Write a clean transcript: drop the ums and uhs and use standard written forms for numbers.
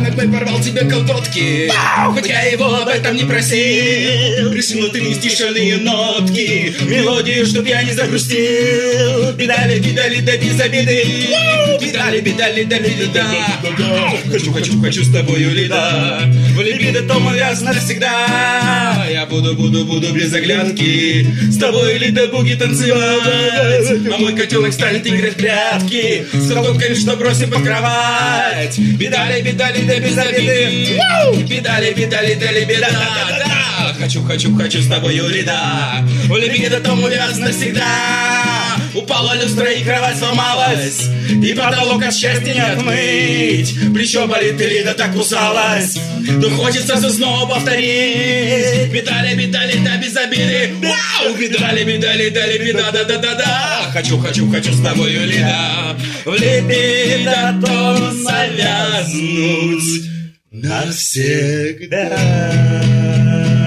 бы порвал тебе колготки, хоть я его об этом не просил. Присыла ты нести шальные нотки, мелодию, чтоб я не загрустил. Бедали, бедали, да без обиды. Бедали, бедали, да, да. Хочу с тобою, Лида. В либидо то мы вяз навсегда. Я буду без оглядки с тобой, Лида, буги танцевать. А мой котенок станет играть в прятки с колготками, что бросим под кровать. Бедали, бедали, да без обиды. Бедали, бедали, да, беда, да. Хочу с тобою, Лида. В либидо то мы вяз навсегда. Упала люстра и кровать сломалась, и потолок от счастья не отмыть. Плечо болит, и Лида так кусалась, но хочется все снова повторить. Бедали, бедали, да без обиды. Бедали, бедали, да, беда, да, да, да, да. Хочу с тобою, Лида. В либидо то завязнуть навсегда.